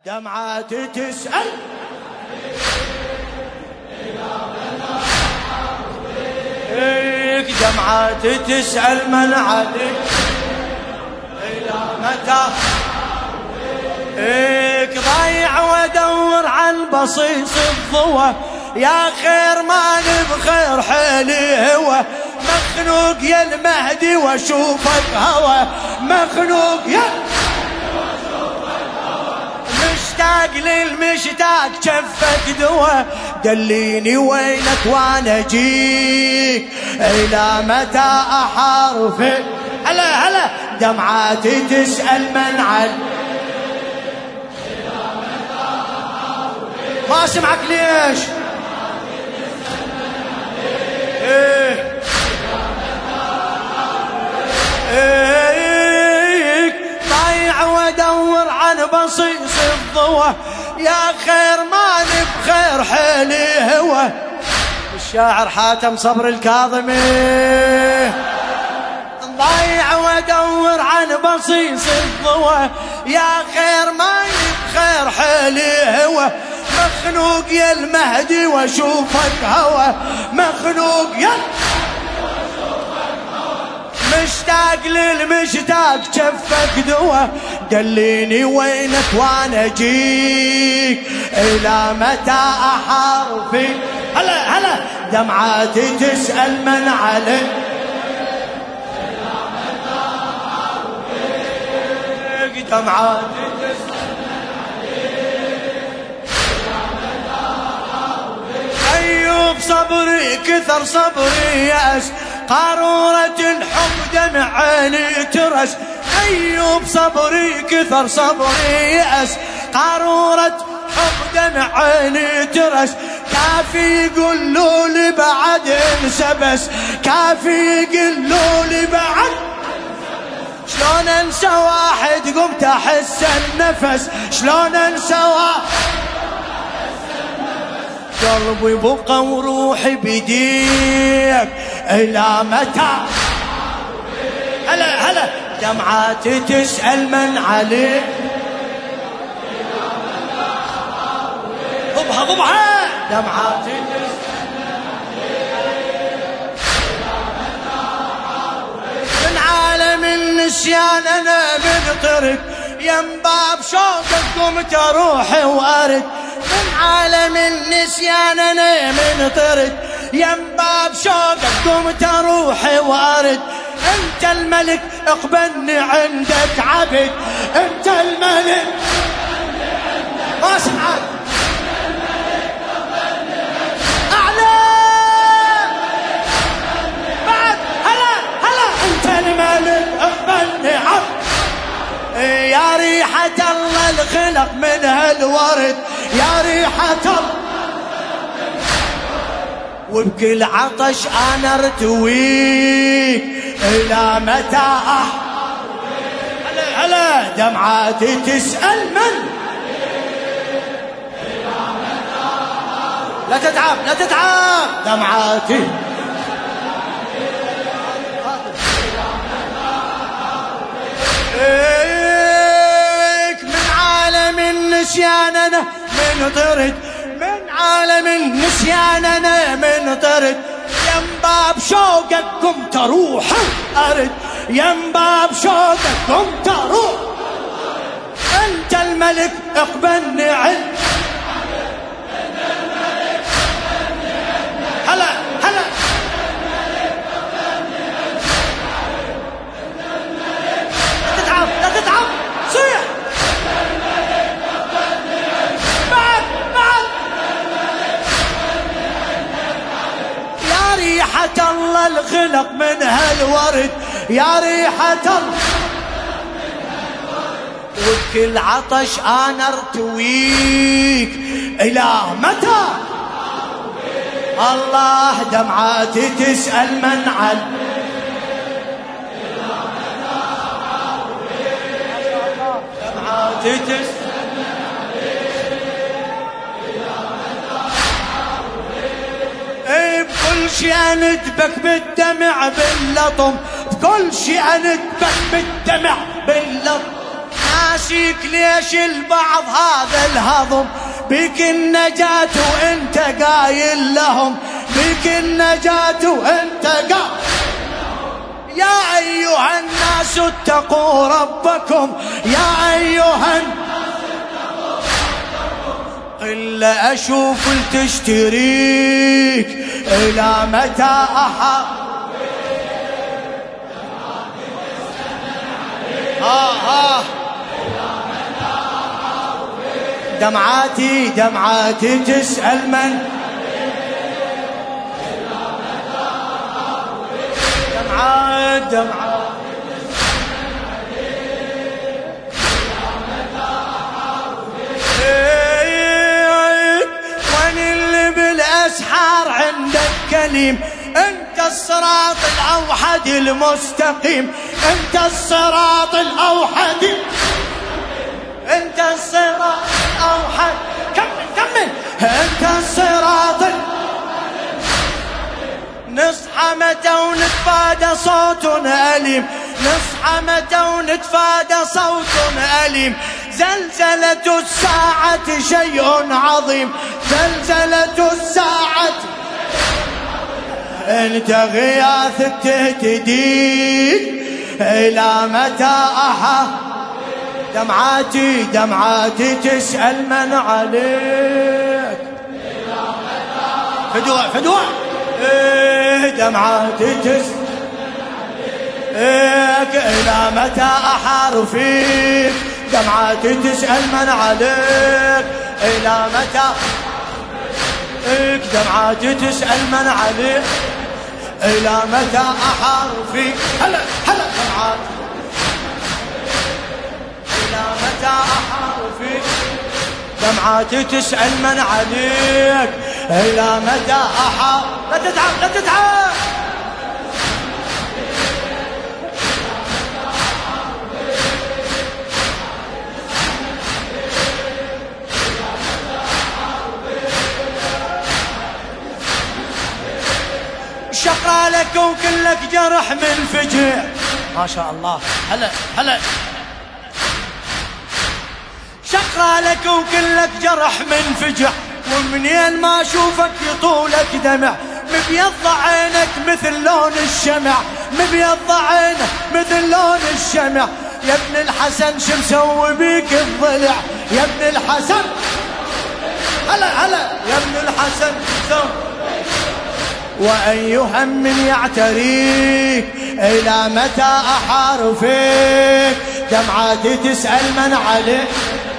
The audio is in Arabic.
دمعات تسأل دمعات تسأل من عليك إلى متى ضايع وادور عن بصيص الضوى يا خير ماني بخير حيلي هو مخنوق يا المهدي واشوفك هوى مخنوق يا مشتاق للمشتاق شفك دوا دليني وينك وانا اجيك الى متى احارفك هلا هلا دمعاتي تسأل من عل ما سمعك ليش ضايع وادور عن بصيص الضوى يا خير ماني بخير حيلي هو الشاعر حاتم صبر الكاظمي ضايع وادور عن بصيص الضوى يا خير ماني بخير حيلي هو مخنوق يا المهدي واشوفك هوى مخنوق يا مشتاق للمشتاق شفك دوا دليني وينك وانا اجيك الى متى احارفك هلا هلا دمعاتي تسأل من عليك الى متى احارفك دمعاتي تسأل من عليك الى متى احارفك ايوب صبري كثر صبري يأس قارورة الحب دمع عيني ترس أيوب صبري كثر صبري يأس قارورة حب دمع عيني ترس كافي يقولوا لي بعد انسى بس كافي يقولوا لي بعد شلون انسى واحد قمت احس النفس شلون انسى واحد قلبي بقى وروحي بيديك إلى متى هلا هلا دمعاتي تسأل من عليك إلى متى ضبها ضبها دمعاتي تسأل من عليك إلى متى من عالم النسيان أنا مغترق ينباب شوقك قمت أروح وأرد من عالم النسيان أنا منطرد ينباب شوقك قمت أروح وأرد أنت الملك اقبلني عندك عبد أنت الملك ما سمعت أعلى بعد هلا هلا أنت الملك اقبلني عبد يا ريحة الله الخلق من هالورد يا ريحة الله وبكل عطش أنا ارتويك إلى متى هلا هلا دمعاتي تسأل من لا تتعب لا تتعب دمعاتي من عالم النسيان أنا من طرد من عالم النسيان أنا من طرد ينباب شوقك قمت أروح أرد ينباب شوقك قمت أروح أنت الملك اقبلني عند هلا هلا لا تتعب لا تتعب صيح ريحة الله الخلق من هالورد يا ريحة الله وبكل عطش أنا ارتويك إلى متى الله دمعاتي تسأل من عل دمعاتي تسأل بكل شي أندبك بالدمع باللطم بكل شي أندبك بالدمع باللطم ناسيك ليش البعض هذا الهضم، بك النجاة وانت قايل لهم، بك النجاة وانت قايل. يا أيها الناس اتقوا ربكم، يا أيها الناس اتقوا ربكم، إلا أشوف تشتريك إلى متى دمعاتي دمعاتي تسأل من، دمعات دمعات وين اللي بالأسحار عندك كليم، انت الصراط الأوحد المستقيم، انت الصراط الأوحد، انت الصراط الأوحد. كمل كمل. انت الصراط نصحى متى ونتفادى صوت أليم، نصحى متى ونتفادى صوت أليم، زلزلة الساعة شيء عظيم، زلزلة الساعة. انت غياث تهتديك إلى متى دمعاتي دمعاتي تسأل من عليك، فدوة فدوة دمعاتي تسأل إلى متى أحار فيك، دمعاتي تسأل من عليك، إلى متى دمعاتي تسأل من عليك، إلى متى أحار فيك. هلا هلا دمعاتي إلى متى أحار فيك، دمعاتي تسأل من عليك، إلى متى أحار. لا تتعب لا تتعب. شقى لك وكلك جرح من فجع، ما شاء الله. هلا هلا. شقى لك وكلك جرح من فجع، ومنين ما اشوفك يطولك دمع، مبيض عينك مثل لون الشمع، مبيض عينك مثل لون الشمع. يا ابن الحسن شو مسوي بيك الضلع، يا ابن الحسن. هلا هلا. يا ابن الحسن مسوي. وأي هم يعتريك، إلى متى أحار فيك، دمعاتي تسأل من عليك.